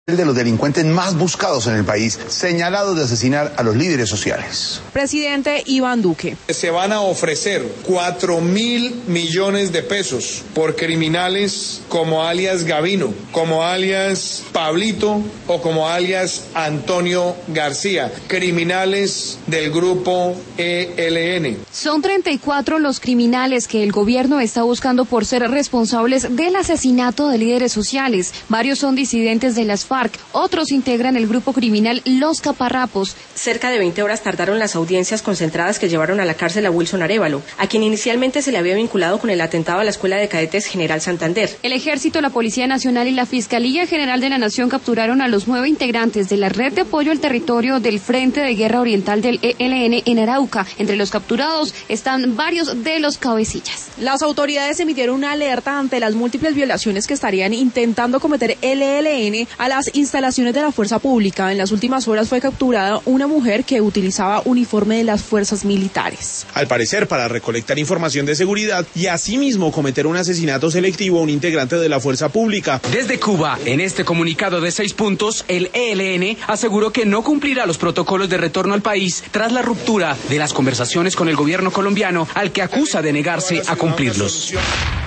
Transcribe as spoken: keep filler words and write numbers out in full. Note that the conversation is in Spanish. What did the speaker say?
de los delincuentes más buscados en el país, señalados de asesinar a los líderes sociales. Presidente Iván Duque. Se van a ofrecer cuatro mil millones de pesos por criminales como alias Gavino, como alias Pablito o como alias Antonio García, criminales del grupo E L N. Son treinta y cuatro los criminales que el gobierno está buscando por ser responsables del asesinato de líderes sociales. Varios son disidentes de las FARC, otros integran el grupo criminal Los Caparrapos. Cerca de veinte horas tardaron las audiencias concentradas que llevaron a la cárcel a Wilson Arévalo, a quien inicialmente se le había vinculado con el atentado a la Escuela de Cadetes General Santander. El Ejército, la Policía Nacional y la Fiscalía General de la Nación capturaron a los nueve integrantes de la red de apoyo al territorio del Frente de Guerra Oriental del E L N en Arauca. Entre los capturados están varios de los cabecillas. Las autoridades emitieron una alerta ante las múltiples violaciones que estarían intentando cometer el E L N a las instalaciones de la fuerza pública. En las últimas horas fue capturada una mujer que utilizaba uniforme de las fuerzas militares. Al parecer para recolectar información de seguridad y asimismo cometer un asesinato selectivo a un integrante de la fuerza pública. Desde Cuba, en este comunicado de seis puntos, el E L N aseguró que no cumplirá los protocolos de retorno al país tras la ruptura de las conversaciones con el gobierno colombiano, al que acusa de negarse a cumplirlos.